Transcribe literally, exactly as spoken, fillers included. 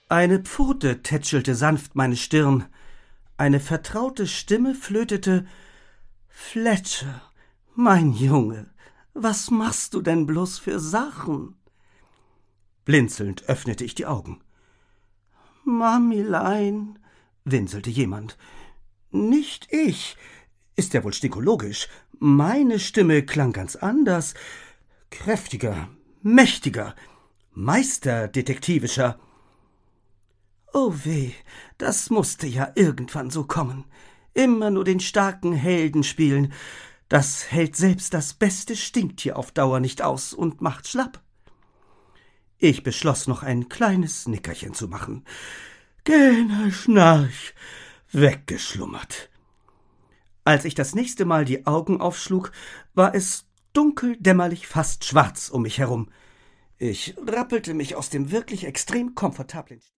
Eine Pfote tätschelte sanft meine Stirn, eine vertraute Stimme flötete: »Fletcher, mein Junge, was machst du denn bloß für Sachen?« Blinzelnd öffnete ich die Augen. »Mamilein«, winselte jemand. »Nicht ich. Ist ja wohl stinkologisch. Meine Stimme klang ganz anders. Kräftiger, mächtiger, meisterdetektivischer. Oh weh, das musste ja irgendwann so kommen. Immer nur den starken Helden spielen. Das hält selbst das beste Stinktier auf Dauer nicht aus und macht schlapp.« Ich beschloss, noch ein kleines Nickerchen zu machen. Gähne, Schnarch, weggeschlummert. Als ich das nächste Mal die Augen aufschlug, war es dunkel, dämmerlich, fast schwarz um mich herum. Ich rappelte mich aus dem wirklich extrem komfortablen